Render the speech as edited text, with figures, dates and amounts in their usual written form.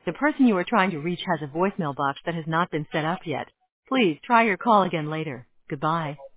The person you are trying to reach has a voicemail box that has not been set up yet. Please try your call again later. Goodbye.